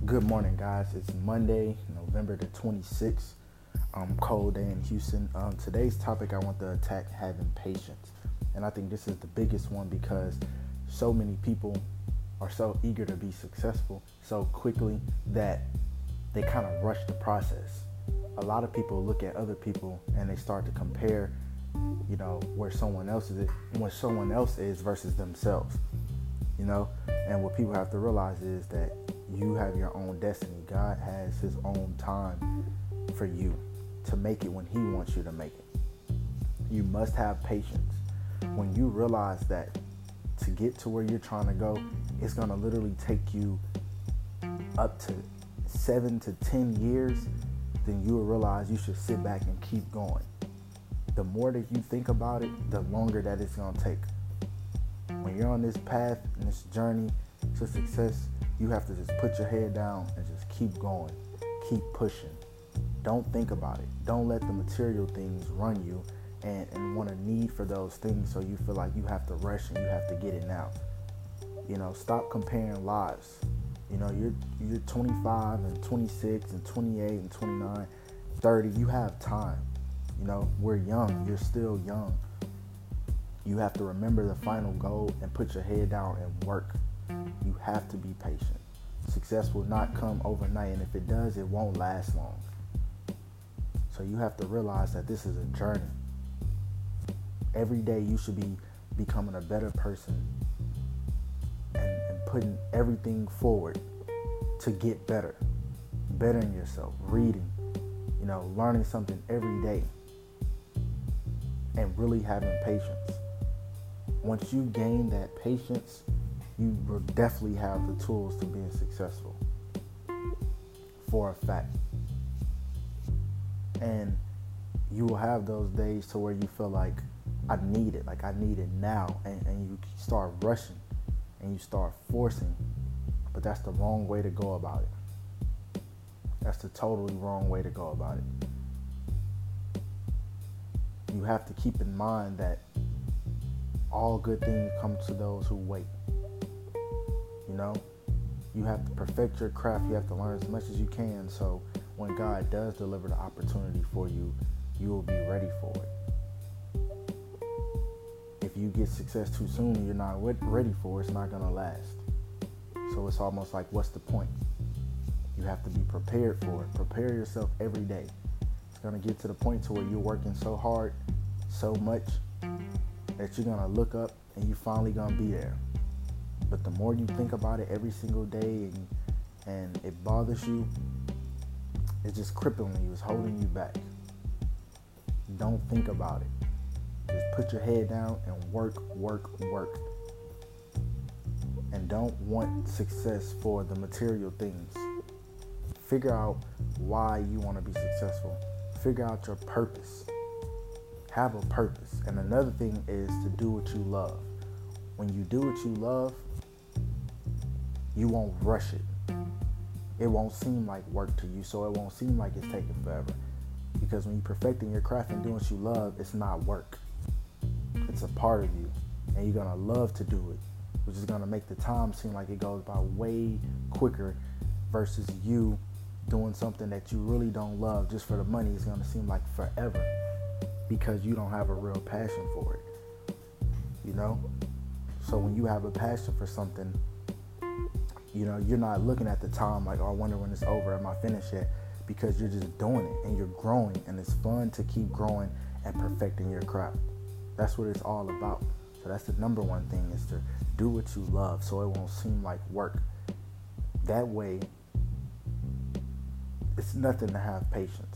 Good morning, guys. It's Monday, November the 26th. Cold day in Houston. Today's topic, I want to attack having patience. And I think this is the biggest one because so many people are so eager to be successful so quickly that they kind of rush the process. A lot of people look at other people and they start to compare, where someone else is versus themselves. And what people have to realize is that you have your own destiny. God has his own time for you to make it when he wants you to make it. You must have patience. When you realize that to get to where you're trying to go, it's going to literally take you up to 7 to 10 years, then you will realize you should sit back and keep going. The more that you think about it, the longer that it's going to take. When you're on this path and this journey to success, you have to just put your head down and just keep going, keep pushing. Don't think about it. Don't let the material things run you and want a need for those things so you feel like you have to rush and you have to get it now. Stop comparing lives. You're 25 and 26 and 28 and 29, 30. You have time. We're young. You're still young. You have to remember the final goal and put your head down and work. You have to be patient. Success will not come overnight, and if it does, it won't last long. So you have to realize that this is a journey. Every day you should be becoming a better person and putting everything forward to get better. Bettering yourself, reading, learning something every day, and really having patience. Once you gain that patience, you will definitely have the tools to being successful, for a fact. And you will have those days to where you feel like, I need it now, and you start rushing and you start forcing, but that's the wrong way to go about it. That's the totally wrong way to go about it. You have to keep in mind that all good things come to those who wait. You have to perfect your craft. You have to learn as much as you can, so when God does deliver the opportunity for you, you will be ready for it. If you get success too soon and you're not ready for it, it's not going to last. So it's almost like, what's the point? You have to be prepared for it. Prepare yourself every day. It's going to get to the point to where you're working so hard, so much, that you're going to look up and you're finally going to be there. But the more you think about it every single day and it bothers you, it's just crippling you. It's holding you back. Don't think about it. Just put your head down and work. And don't want success for the material things. Figure out why you want to be successful. Figure out your purpose. Have a purpose. And another thing is to do what you love. When you do what you love, you won't rush it. It won't seem like work to you, so it won't seem like it's taking forever. Because when you're perfecting your craft and doing what you love, it's not work. It's a part of you, and you're going to love to do it, which is going to make the time seem like it goes by way quicker versus you doing something that you really don't love just for the money. It's going to seem like forever because you don't have a real passion for it. So when you have a passion for something, you're not looking at the time like, oh, I wonder when it's over. Am I finished yet? Because you're just doing it and you're growing, and it's fun to keep growing and perfecting your craft. That's what it's all about. So that's the number one thing, is to do what you love so it won't seem like work. That way, it's nothing to have patience.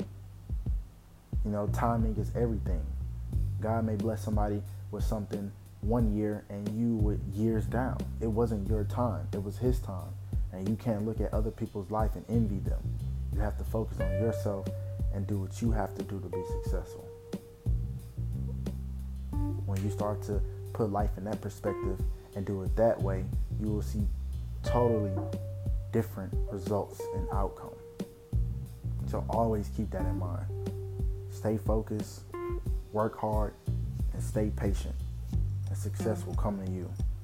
Timing is everything. God may bless somebody with something 1 year and you with years down. It wasn't your time. It was his time. And you can't look at other people's life and envy them. You have to focus on yourself and do what you have to do to be successful. When you start to put life in that perspective and do it that way, you will see totally different results and outcome. So always keep that in mind. Stay focused, work hard, and stay patient. And success will come to you.